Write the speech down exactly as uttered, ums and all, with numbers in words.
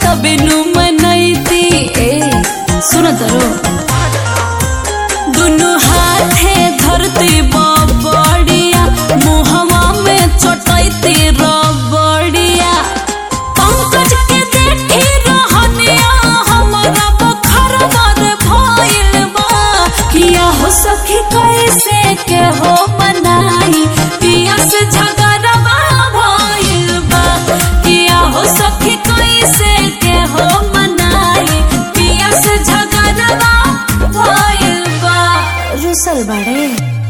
तबे नु मनैती। ए सुन तरो दुनु हाथे धरती बबड़िया मुहवा में चटैती रबड़िया। पंकज के देखी रहनिया हमरा बखर मर भइल बा। किया हो सखी कैसे के हो मनाई पिया से झगड़वा भइल बा। किया हो सखी कैसे के हो मनाई पिया से झगड़वा भइल बा। रुसल बाड़े।